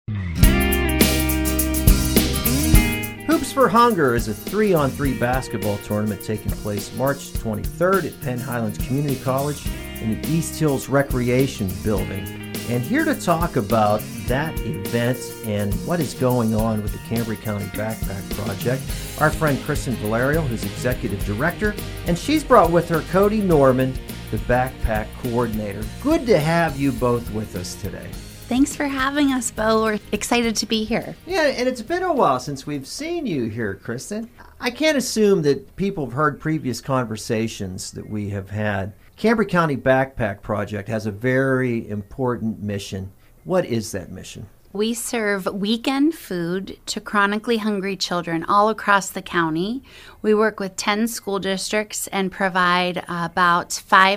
Hoops for Hunger is a 3-on-3 basketball tournament taking place March 23rd at Penn Highlands Community College in the East Hills Recreation Building. And here to talk about that event and what is going on with the Cambria County Backpack Project, our friend Kristen Valerio, who's Executive Director, and she's brought with her Cody Norman, the Backpack Coordinator. Good to have you both with us today. Thanks for having us, Bo. We're excited to be here. Yeah, and it's been a while since we've seen you here, Kristen. I can't assume that people have heard previous conversations that we have had. Cambria County Backpack Project has a very important mission. What is that mission? We serve weekend food to chronically hungry children all across the county. We work with 10 school districts and provide about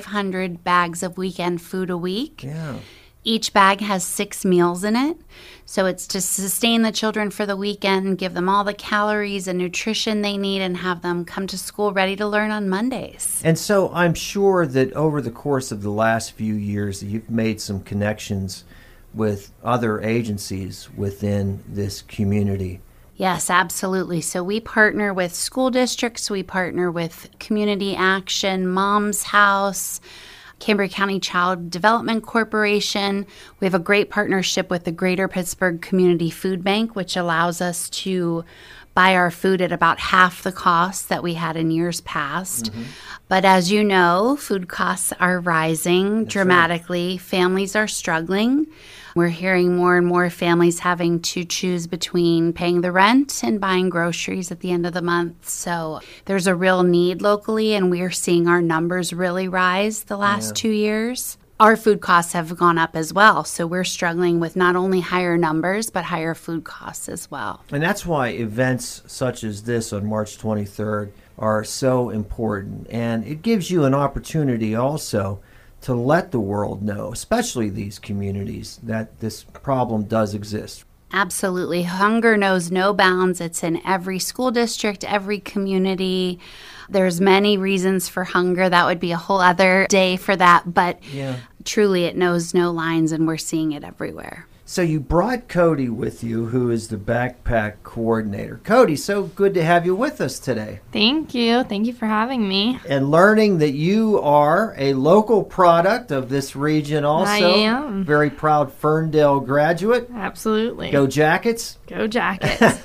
500 bags of weekend food a week. Yeah. Each bag has 6 meals in it, so it's to sustain the children for the weekend, give them all the calories and nutrition they need, and have them come to school ready to learn on Mondays. And so I'm sure that over the course of the last few years, you've made some connections with other agencies within this community. Yes, absolutely. So we partner with school districts, we partner with Community Action, Mom's House, Cambria County Child Development Corporation. We have a great partnership with the Greater Pittsburgh Community Food Bank, which allows us to buy our food at about half the cost that we had in years past. Mm-hmm. But as you know, food costs are rising dramatically. Right. Families are struggling. We're hearing more and more families having to choose between paying the rent and buying groceries at the end of the month. So there's a real need locally, and we're seeing our numbers really rise the last 2 years. Our food costs have gone up as well, so we're struggling with not only higher numbers, but higher food costs as well. And that's why events such as this on March 23rd are so important. And it gives you an opportunity also to let the world know, especially these communities, that this problem does exist. Absolutely. Hunger knows no bounds. It's in every school district, every community. There's many reasons for hunger. That would be a whole other day for that. But truly, it knows no lines, and we're seeing it everywhere. So you brought Cody with you, who is the Backpack Coordinator. Cody, so good to have you with us today. Thank you. Thank you for having me. And learning that you are a local product of this region also. I am. Very proud Ferndale graduate. Absolutely. Go Jackets. Go Jackets.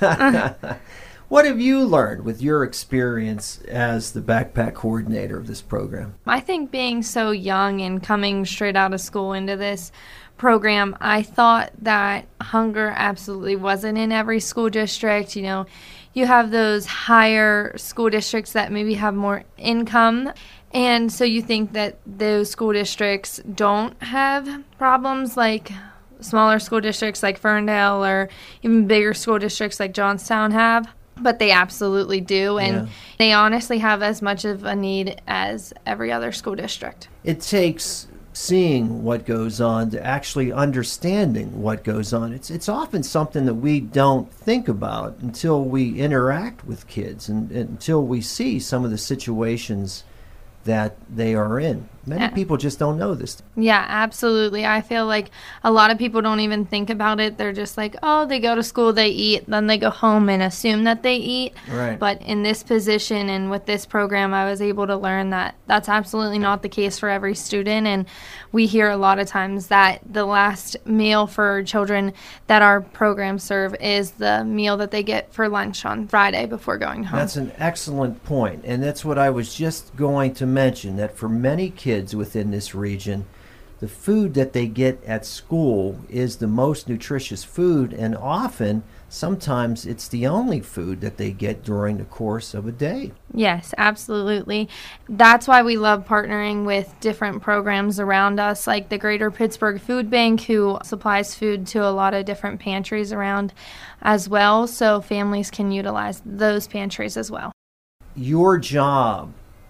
What have you learned with your experience as the Backpack Coordinator of this program? I think being so young and coming straight out of school into this program, I thought that hunger absolutely wasn't in every school district. You know, you have those higher school districts that maybe have more income, and so you think that those school districts don't have problems like smaller school districts like Ferndale or even bigger school districts like Johnstown have. But they absolutely do, and they honestly have as much of a need as every other school district. It takes seeing what goes on to actually understanding what goes on. It's often something that we don't think about until we interact with kids and until we see some of the situations that they are in. Many people just don't know this. Yeah, absolutely. I feel like a lot of people don't even think about it. They're just like, oh, they go to school, they eat, then they go home and assume that they eat. Right. But in this position and with this program, I was able to learn that that's absolutely not the case for every student. And we hear a lot of times that the last meal for children that our programs serve is the meal that they get for lunch on Friday before going home. That's an excellent point. And that's what I was just going to mention, that for many kids within this region, the food that they get at school is the most nutritious food, and often, sometimes it's the only food that they get during the course of a day. Yes, absolutely. That's why we love partnering with different programs around us, like the Greater Pittsburgh Food Bank, who supplies food to a lot of different pantries around as well, so families can utilize those pantries as well. Your job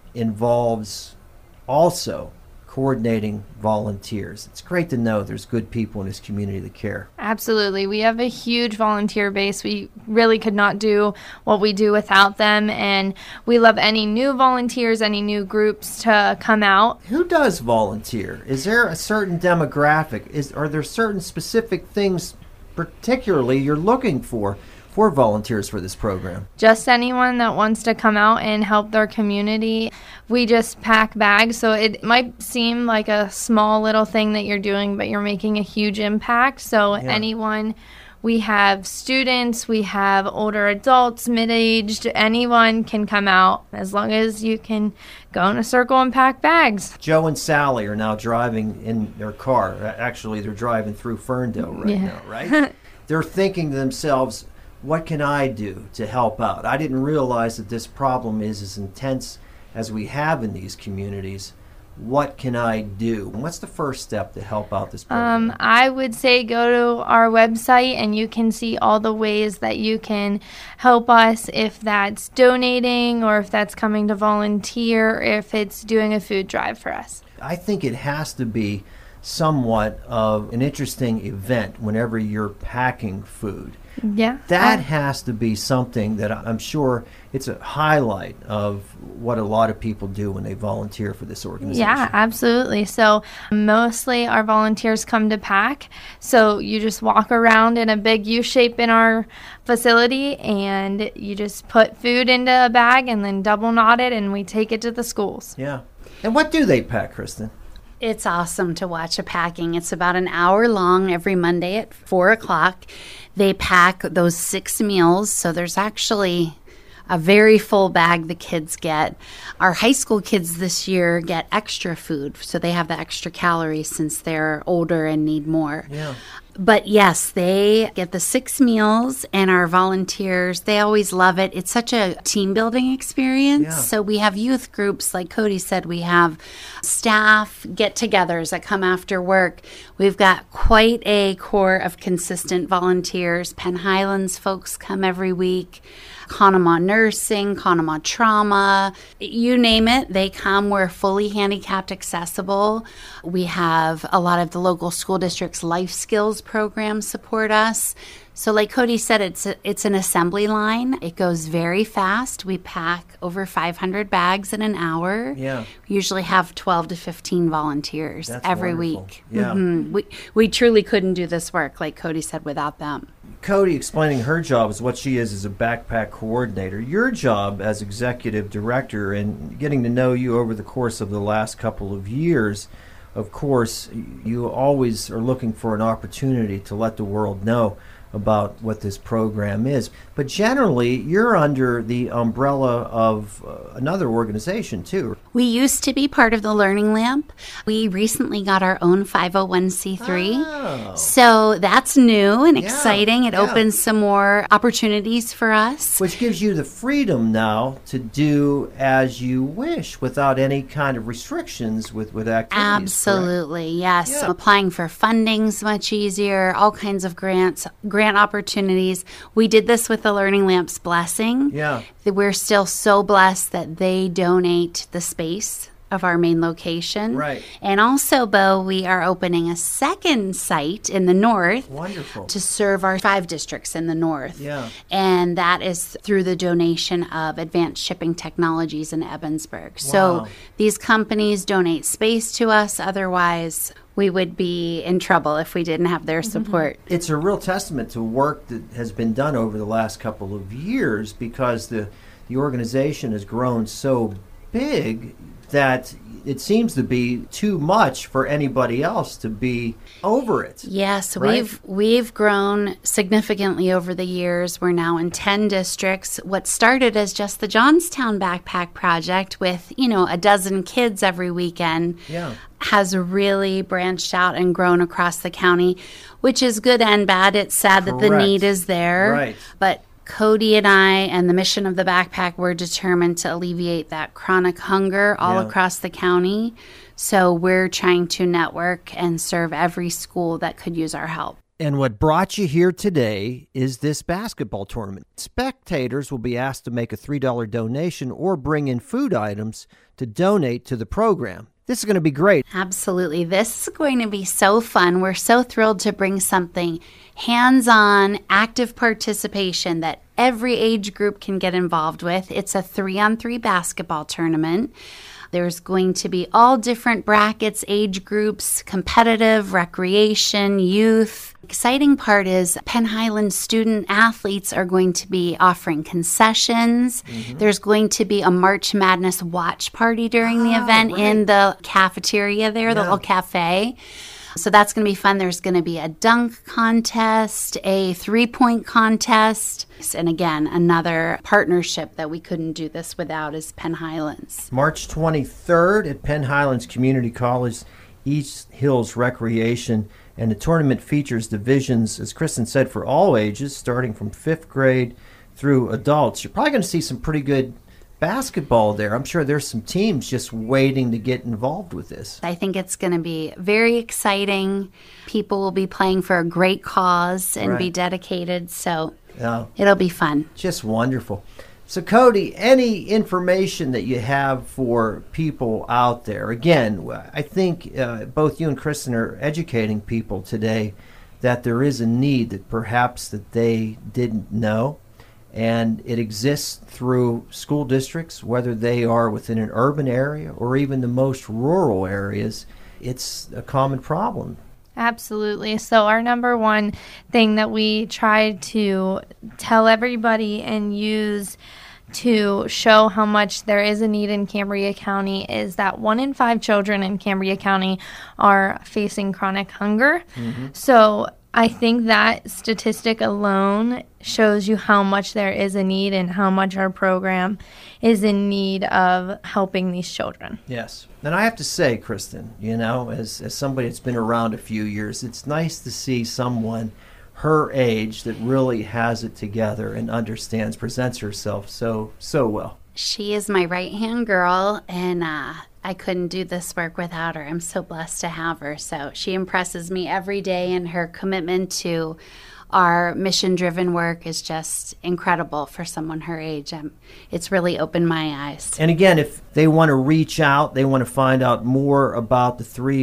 involves also coordinating volunteers. It's great to know there's good people in this community that care. Absolutely. We have a huge volunteer base. We really could not do what we do without them, and we love any new volunteers, any new groups to come out. Who does volunteer? Is there a certain demographic? Are there certain specific things particularly you're looking for volunteers for this program? Just anyone that wants to come out and help their community. We just pack bags, so it might seem like a small little thing that you're doing, but you're making a huge impact. So anyone, we have students, we have older adults, mid-aged, anyone can come out as long as you can go in a circle and pack bags. Joe and Sally are now driving in their car. Actually, they're driving through Ferndale now, right? They're thinking to themselves, what can I do to help out? I didn't realize that this problem is as intense as we have in these communities. What can I do? And what's the first step to help out this program? I would say go to our website and you can see all the ways that you can help us, if that's donating or if that's coming to volunteer, or if it's doing a food drive for us. I think it has to be somewhat of an interesting event whenever you're packing food. Yeah. That has to be something that I'm sure it's a highlight of what a lot of people do when they volunteer for this organization. Yeah, absolutely. So mostly our volunteers come to pack. So you just walk around in a big U shape in our facility and you just put food into a bag and then double knot it and we take it to the schools. Yeah. And what do they pack, Kristen? It's awesome to watch a packing. It's about an hour long every Monday at 4 o'clock. They pack those 6 meals, so there's actually a very full bag the kids get. Our high school kids this year get extra food, so they have the extra calories since they're older and need more. Yeah. But yes, they get the 6 meals, and our volunteers, they always love it. It's such a team building experience. Yeah. So we have youth groups, like Cody said, we have staff get-togethers that come after work. We've got quite a core of consistent volunteers. Penn Highlands folks come every week. Conemaugh Nursing, Conemaugh Trauma, you name it, they come. We're fully handicapped accessible. We have a lot of the local school districts' life skills programs support us. So like Cody said, it's an assembly line. It goes very fast. We pack over 500 bags in an hour. Yeah. We usually have 12 to 15 volunteers every wonderful. week. Yeah. We truly couldn't do this work, like Cody said, without them. Cody explaining her job is what she is as a backpack coordinator. Your job as executive director, and getting to know you over the course of the last couple of years, of course, you always are looking for an opportunity to let the world know about what this program is. But generally, you're under the umbrella of another organization, too. We used to be part of the Learning Lamp. We recently got our own 501c3. Oh. So that's new and exciting. It opens some more opportunities for us. Which gives you the freedom now to do as you wish without any kind of restrictions with activities. Absolutely, yes. Yeah. Applying for funding's much easier, all kinds of grant opportunities. We did this with the Learning Lamp's blessing. Yeah. We're still so blessed that they donate the space of our main location. Right. And also, Bo, we are opening a second site in the north. Wonderful. To serve our 5 districts in the north. Yeah. And that is through the donation of Advanced Shipping Technologies in Ebensburg. So these companies donate space to us. Otherwise, we would be in trouble if we didn't have their support. It's a real testament to work that has been done over the last couple of years, because the organization has grown so big that it seems to be too much for anybody else to be over it. Yes, right? we've grown significantly over the years. We're now in 10 districts. What started as just the Johnstown Backpack Project with, a dozen kids every weekend has really branched out and grown across the county, which is good and bad. It's sad that the need is there. Right. But Cody and I and the mission of the backpack were determined to alleviate that chronic hunger all across the county. So we're trying to network and serve every school that could use our help. And what brought you here today is this basketball tournament. Spectators will be asked to make a $3 donation or bring in food items to donate to the program. This is going to be great. Absolutely. This is going to be so fun. We're so thrilled to bring something hands-on, active participation that every age group can get involved with. It's a 3-on-3 basketball tournament. There's going to be all different brackets, age groups, competitive, recreation, youth. Exciting part is Penn Highlands student athletes are going to be offering concessions. There's going to be a March Madness watch party during the event in the cafeteria there, the little cafe. So that's going to be fun. There's going to be a dunk contest, a 3-point contest, and again, another partnership that we couldn't do this without is Penn Highlands. March 23rd at Penn Highlands Community College, East Hills Recreation, and the tournament features divisions, as Kristen said, for all ages, starting from 5th grade through adults. You're probably going to see some pretty good basketball there. I'm sure there's some teams just waiting to get involved with this. I think it's going to be very exciting. People will be playing for a great cause and be dedicated, so it'll be fun. Just wonderful. So, Cody, any information that you have for people out there? Again, I think both you and Kristen are educating people today that there is a need that perhaps that they didn't know, and it exists through school districts, whether they are within an urban area or even the most rural areas. It's a common problem. Absolutely. So our number one thing that we try to tell everybody and use to show how much there is a need in Cambria County is that 1 in 5 children in Cambria County are facing chronic hunger. So I think that statistic alone shows you how much there is a need and how much our program is in need of helping these children. Yes. And I have to say, Kristen, you know, as somebody that's been around a few years, it's nice to see someone her age that really has it together and understands, presents herself so well. She is my right-hand girl, and I couldn't do this work without her. I'm so blessed to have her. So she impresses me every day, and her commitment to our mission-driven work is just incredible for someone her age. It's really opened my eyes. And again, if they want to reach out, they want to find out more about the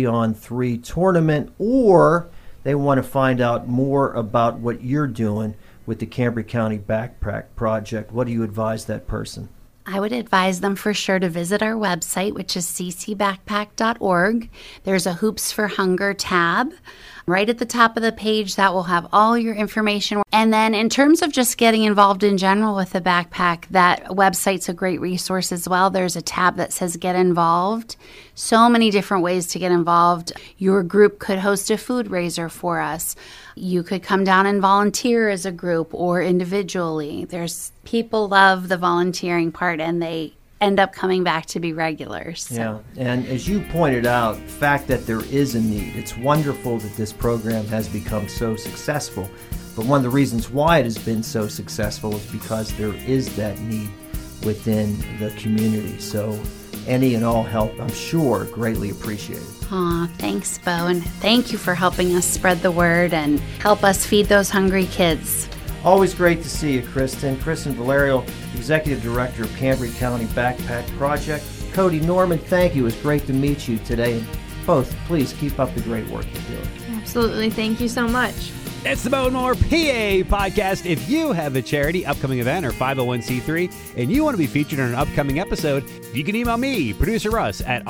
3-on-3 tournament, or they want to find out more about what you're doing with the Cambria County Backpack Project, what do you advise that person? I would advise them for sure to visit our website, which is ccbackpack.org. There's a Hoops for Hunger tab right at the top of the page that will have all your information. And then in terms of just getting involved in general with the backpack, that website's a great resource as well. There's a tab that says Get Involved. So many different ways to get involved. Your group could host a food raiser for us. You could come down and volunteer as a group or individually. People love the volunteering part, and they end up coming back to be regulars. So. Yeah, and as you pointed out, the fact that there is a need, it's wonderful that this program has become so successful. But one of the reasons why it has been so successful is because there is that need within the community. So any and all help, I'm sure, greatly appreciated. Aw, thanks, Bo, and thank you for helping us spread the word and help us feed those hungry kids. Always great to see you, Kristen. Kristen Valerio, Executive Director of Cambria County Backpack Project. Cody Norman, thank you. It was great to meet you today. And both, please keep up the great work you're doing. Absolutely. Thank you so much. It's the Bo and More PA podcast. If you have a charity, upcoming event, or 501c3, and you want to be featured on an upcoming episode, you can email me, producer Russ, at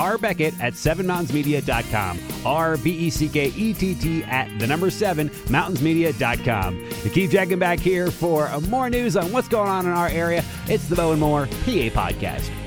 rbeckett@sevenmountainsmedia.com, RBECKETT at 7mountainsmedia.com. To keep checking back here for more news on what's going on in our area, it's the Bo and More PA podcast.